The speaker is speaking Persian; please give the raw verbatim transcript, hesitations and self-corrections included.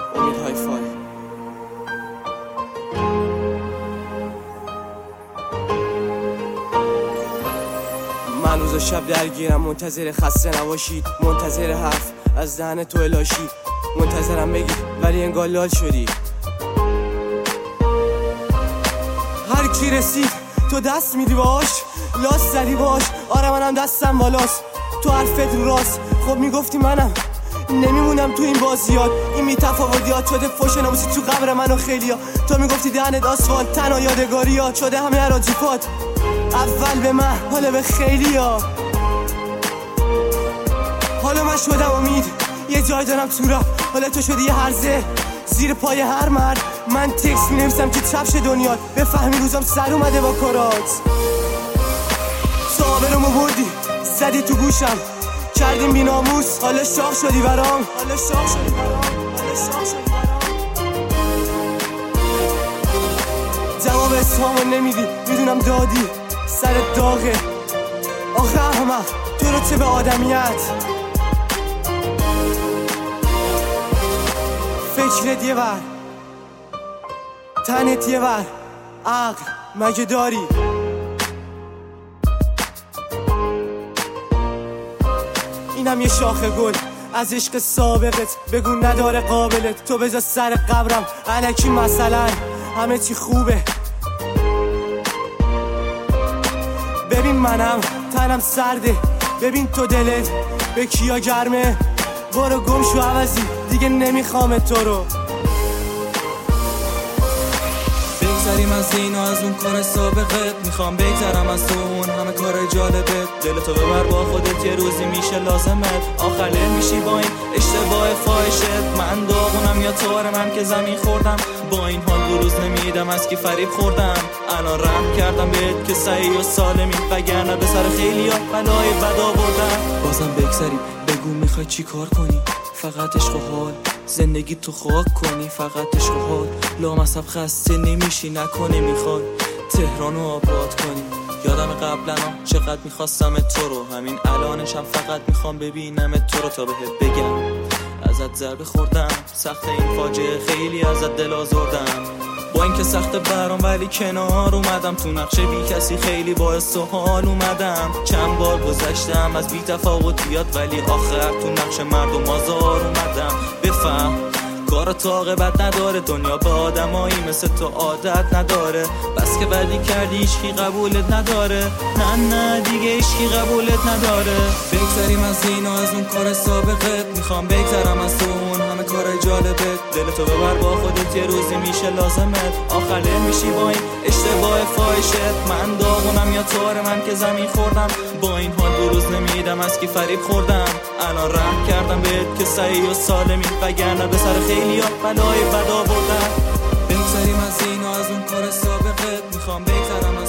امید های فای. من روز و شب درگیرم، منتظر خسته نباشید، منتظر حرف از دهن تو الاشی، منتظرم بگی ولی انگار لال شدی. هر کی رسید تو دست میدی باش، لاس زدی باش، آره منم دستم بالاست، تو حرفت رو راست. خب میگفتی منم نمیمونم تو این بازیات، این میتفاوتیات شده فوش ناموسی تو قبر من و خیلیا. تو میگفتی دهنت آسفالت تنها یادگاریات شده همه اراجیفات، اول به من حالا به خیلیا. حالا من شدم امید، یه جای دارم تو راه، حالا تو شدی یه هرزه زیر پای هر مرد. من تکست مینویسم که چپش دنیات بفهمی روزم سر اومده با کارات. تو آبرمو بردی زدی تو گوشم، کردیم بی ناموس، حالا شاخ شدی برام، حالا شاخ شدی برام، حالا شاخ شدی برام. جواب اسمامو نمیدی میدونم دادی، سرت داغه آخه احمق، تو رو چه به آدمیت. فکرت یه ور، تنت یه ور، عقل مگه داری؟ اینم یه شاخه گل از عشق سابقت، بگو نداره قابلت، تو بذار سر قبرم الکی مثلا همه چی خوبه. ببین منم تنم سرده، ببین تو دلت به کیا گرمه، برو گم شو عوضی دیگه نمیخوام تو رو. بگذریم از این و از اون کار سابقت، میخوام بگذرم از تو اون همه کار جالبت. دلتو ببر با خودت یه روزی میشه لازمت، آخره میشی با این اشتباه فاحشت. من داغونم یا تواره من که زمین خوردم، با این حال بروز نمیدم از کی فریب خوردم. الان رحم کردم بهت که صحیح و سالمی، وگرنه به سر خیلی ها بلای بد آوردم. بازم بگذریم بگو میخوای چی کار کنی، فقط عشق و حال زندگی تو خاک کنی، فقط عشق و حال لامصب خسته نمیشی نکنی، میخوای تهرانو آباد کنی. یادم قبلا چقدر میخواستم تو رو، همین الانشم فقط میخوام ببینم تو رو تا بهت بگم ازت ضربه خوردم، سخت این فاجعه خیلی ازت دل آزردم. با اینکه سخت برام ولی کنار اومدم، تو نقشه بی کسی خیلی باعث و حال اومدم. چند بار گذشتم از بی تفاوتیات ولی آخر تو نقشه مردم آزار اومدم. بفهم کار تو عاقبت نداره، دنیا به آدمایی مثل تو عادت نداره، بس که بدی کردی هیچکی قبولت نداره، نه نه دیگه هیچکی قبولت نداره. بگذریم از این و از اون کار سابقت، میخوام بگذرم از تو اون همه کار جالبت. دلتو ببر با خودت یه روزی میشه لازمت، آخره میشی با این اشتباه فاحشت. من داغونم یا تواره من که زمین خوردم، با این حال بروز نمیدم از کی فریب خوردم. الان رحم کردم بهت که صحیح و سالمی، وگرنه به سر خیلی ها بلای بد آوردم. بگذریم از این و از اون کار سابقت، میخوام بگذرم